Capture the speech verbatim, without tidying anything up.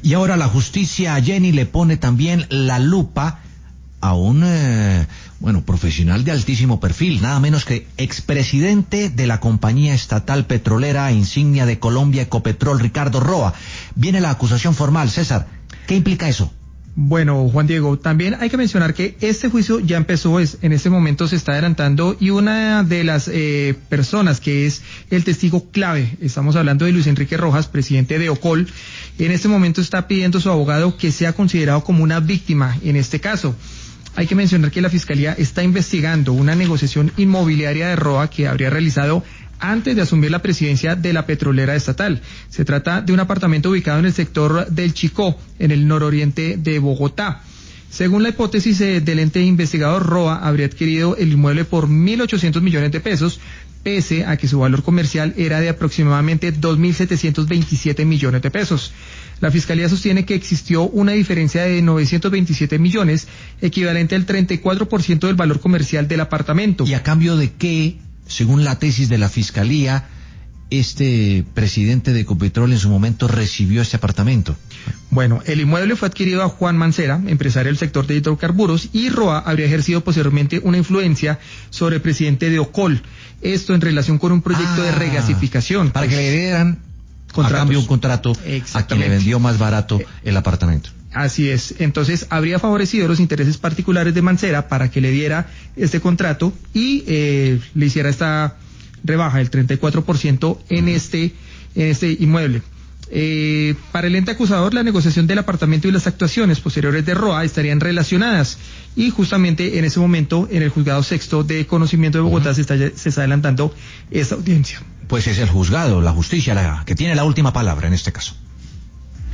Y ahora la justicia, Jenny, le pone también la lupa a un, eh, bueno, profesional de altísimo perfil, nada menos que expresidente de la compañía estatal petrolera insignia de Colombia, Ecopetrol, Ricardo Roa. Viene la acusación formal. César, ¿qué implica eso? Bueno, Juan Diego, también hay que mencionar que este juicio ya empezó, es, en este momento se está adelantando, y una de las eh, personas que es el testigo clave, estamos hablando de Luis Enrique Rojas, presidente de Ocol, en este momento está pidiendo a su abogado que sea considerado como una víctima en este caso. Hay que mencionar que la Fiscalía está investigando una negociación inmobiliaria de Roa que habría realizado antes de asumir la presidencia de la petrolera estatal. Se trata de un apartamento ubicado en el sector del Chicó, en el nororiente de Bogotá. Según la hipótesis eh, del ente investigador, Roa habría adquirido el inmueble por mil ochocientos millones de pesos, pese a que su valor comercial era de aproximadamente dos mil setecientos veintisiete millones de pesos. La Fiscalía sostiene que existió una diferencia de novecientos veintisiete millones, equivalente al treinta y cuatro por ciento del valor comercial del apartamento. ¿Y a cambio de qué, según la tesis de la Fiscalía, este presidente de Ecopetrol en su momento recibió este apartamento? Bueno, el inmueble fue adquirido a Juan Mancera, empresario del sector de hidrocarburos, y Roa habría ejercido posteriormente una influencia sobre el presidente de Ocol. Esto en relación con un proyecto ah, de regasificación. Para que le dieran contratos. A cambio un contrato a quien le vendió más barato el apartamento. Así es. Entonces habría favorecido los intereses particulares de Mancera para que le diera este contrato y eh, le hiciera esta rebaja del treinta y cuatro por ciento en este, en este inmueble. Eh, para el ente acusador, la negociación del apartamento y las actuaciones posteriores de Roa estarían relacionadas, y justamente en ese momento en el juzgado sexto de conocimiento de Bogotá uh-huh. se, está, se está adelantando esa audiencia. Pues es el juzgado, la justicia, la que tiene la última palabra en este caso.